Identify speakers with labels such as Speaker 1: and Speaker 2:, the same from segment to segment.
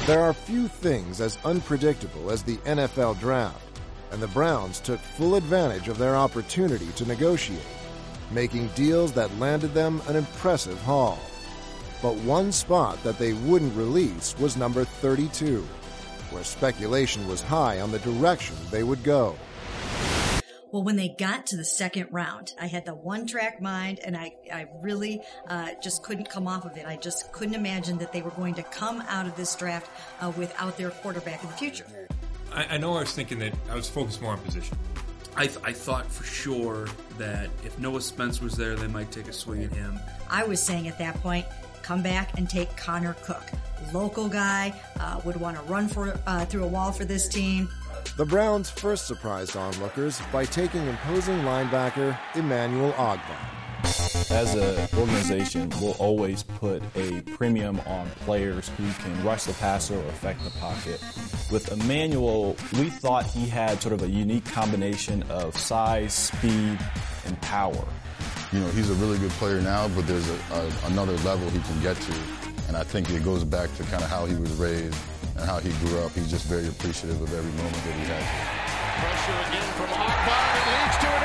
Speaker 1: There are few things as unpredictable as the NFL draft, and the Browns took full advantage of their opportunity to negotiate, making deals that landed them an impressive haul. But one spot that they wouldn't release was number 32, where speculation was high on the direction they would go.
Speaker 2: Well, when they got to the second round, I had the one-track mind, and I really just couldn't come off of it. I just couldn't imagine that they were going to come out of this draft without their quarterback in the future.
Speaker 3: I know I was thinking that I was focused more on position.
Speaker 4: I thought for sure that if Noah Spence was there, they might take a swing at him.
Speaker 2: I was saying at that point, come back and take Connor Cook. Local guy, would want to run through a wall for this team.
Speaker 1: The Browns first surprised onlookers by taking imposing linebacker Emmanuel Ogbah.
Speaker 5: As an organization, we'll always put a premium on players who can rush the passer or affect the pocket. With Emmanuel, we thought he had sort of a unique combination of size, speed, and power.
Speaker 6: You know, he's a really good player now, but there's another level he can get to. And I think it goes back to kind of how he was raised and how he grew up. He's just very appreciative of every moment that he has.
Speaker 7: Pressure again from Ogbah. It leads to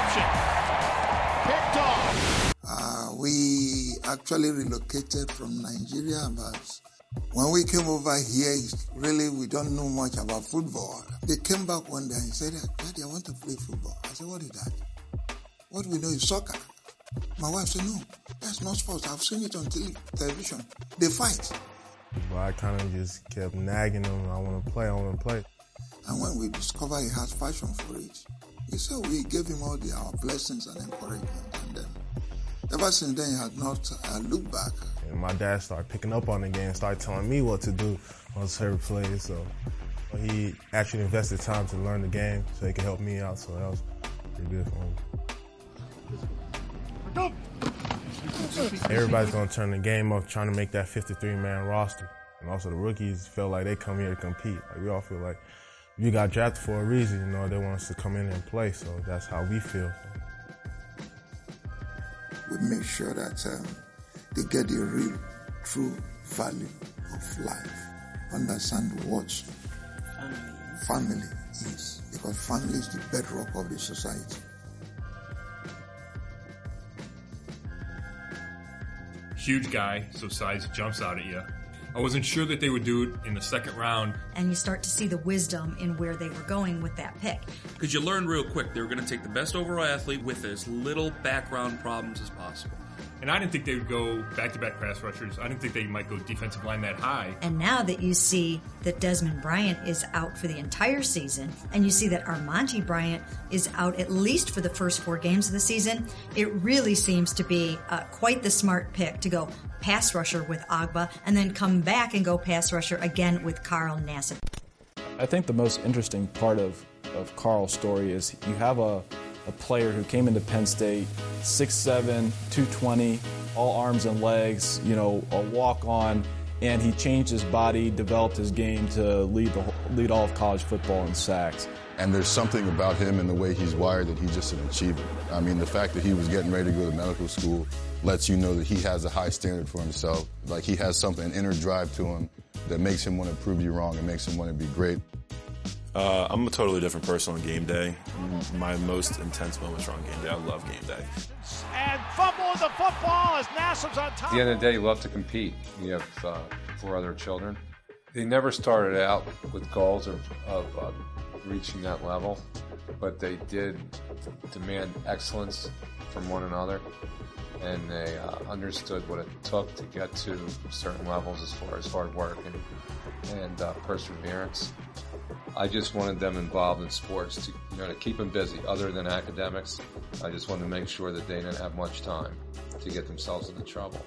Speaker 7: an interception. Picked off.
Speaker 8: We actually relocated from Nigeria, but when we came over here, really we don't know much about football. They came back one day and said, Daddy, I want to play football. I said, what is that? What we know is soccer. My wife said, no, that's not sports. I've seen it on television. They fight.
Speaker 9: But I kind of just kept nagging him, I want to play.
Speaker 8: And when we discovered he has passion for it, he said we gave him all our blessings and encouragement. And then, ever since then, he has not looked back.
Speaker 9: And my dad started picking up on the game, started telling me what to do on certain plays. So he actually invested time to learn the game so he could help me out. So that was pretty good for him. Everybody's going to turn the game up trying to make that 53-man roster. And also the rookies feel like they come here to compete. Like we all feel like you got drafted for a reason, you know, they want us to come in and play. So that's how we feel.
Speaker 8: We make sure that they get the real, true value of life. Understand what family is. Because family is the bedrock of the society.
Speaker 3: Huge guy, so size jumps out at you. I wasn't sure that they would do it in the second round.
Speaker 2: And you start to see the wisdom in where they were going with that pick.
Speaker 4: Because you learn real quick they were going to take the best overall athlete with as little background problems as possible.
Speaker 3: And I didn't think they would go back-to-back pass rushers. I didn't think they might go defensive line that high.
Speaker 2: And now that you see that Desmond Bryant is out for the entire season, and you see that Armonte Bryant is out at least for the first 4 games of the season, it really seems to be quite the smart pick to go pass rusher with Ogbah and then come back and go pass rusher again with Carl Nassib.
Speaker 5: I think the most interesting part of Carl's story is you have a player who came into Penn State, 6'7", 220, all arms and legs, you know, a walk-on, and he changed his body, developed his game to lead all of college football in sacks.
Speaker 6: And there's something about him and the way he's wired that he's just an achiever. I mean, the fact that he was getting ready to go to medical school lets you know that he has a high standard for himself. Like he has something, an inner drive to him that makes him want to prove you wrong and makes him want to be great.
Speaker 10: I'm a totally different person on game day. My most intense moments are on game day. I love game day.
Speaker 7: And fumbling the football as Nassib's on top.
Speaker 11: At the end of the day, you love to compete. You have 4 other children. They never started out with goals of reaching that level, but they did demand excellence from one another, and they understood what it took to get to certain levels as far as hard work and perseverance. I just wanted them involved in sports to keep them busy. Other than academics, I just wanted to make sure that they didn't have much time to get themselves into trouble.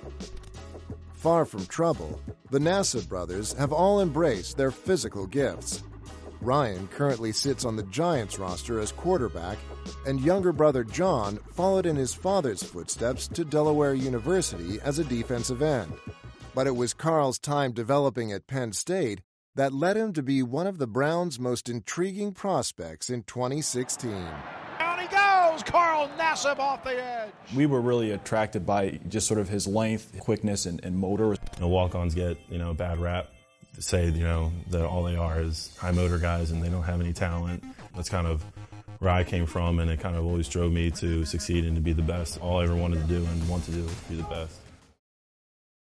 Speaker 1: Far from trouble, the Nassib brothers have all embraced their physical gifts. Ryan currently sits on the Giants roster as quarterback, and younger brother John followed in his father's footsteps to Delaware University as a defensive end. But it was Carl's time developing at Penn State that led him to be one of the Browns' most intriguing prospects in 2016.
Speaker 7: Down he goes, Carl Nassib off the edge.
Speaker 5: We were really attracted by just sort of his length, quickness, and motor.
Speaker 12: Walk-ons get, a bad rap. say, that all they are is high motor guys and they don't have any talent. That's kind of where I came from, and it kind of always drove me to succeed and to be the best. All I ever wanted to do and want to do is be the best.